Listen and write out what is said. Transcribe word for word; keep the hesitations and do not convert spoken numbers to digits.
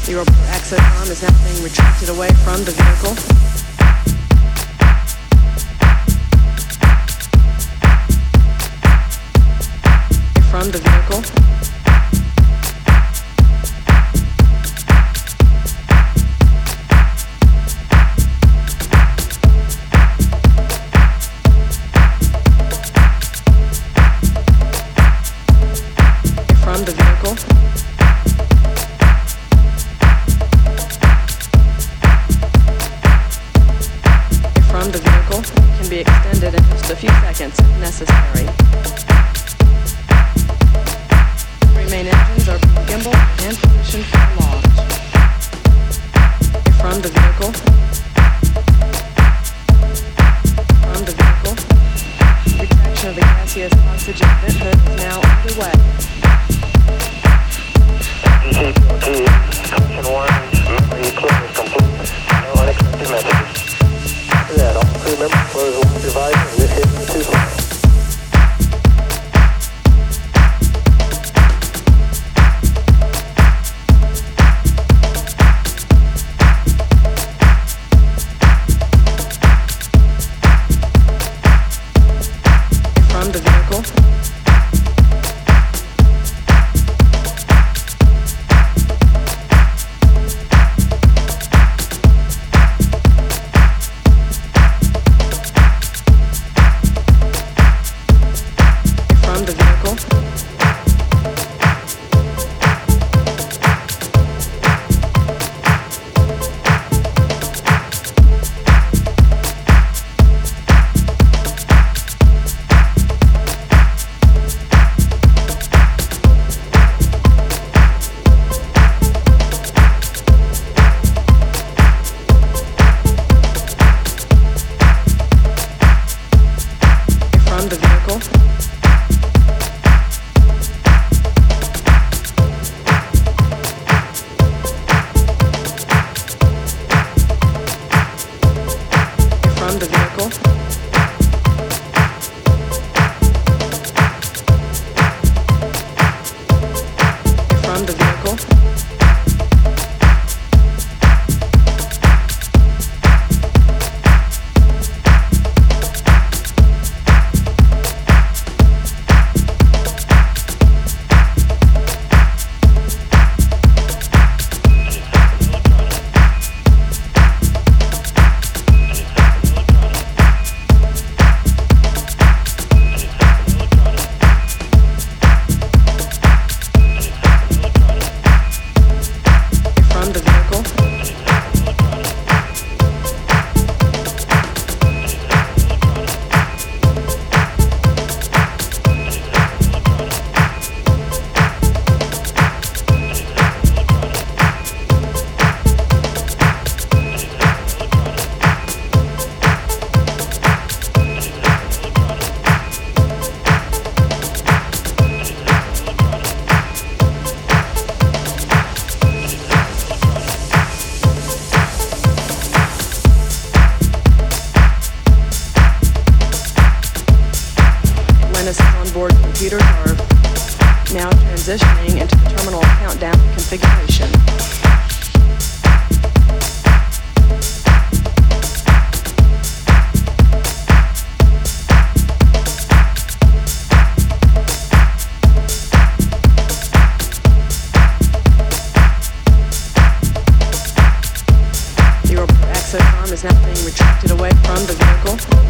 Your access arm is now being retracted away from the vehicle. From the vehicle. From the vehicle. From the vehicle can be extended in just a few seconds if necessary. Three main engines are gimbal and positioned for launch. From the vehicle. From the vehicle. Retraction of the gaseous oxygen vent hood is now underway. G P O G, caution warning, memory clear is complete. No unexpected messages. After that, all crew members close the watch device and this is too far. From the vehicle. From the vehicle. From the vehicle. From the vehicle. From the vehicle. From the vehicle. Atlantis onboard computers are now transitioning into the terminal countdown configuration. Your access arm is now being retracted away from the vehicle.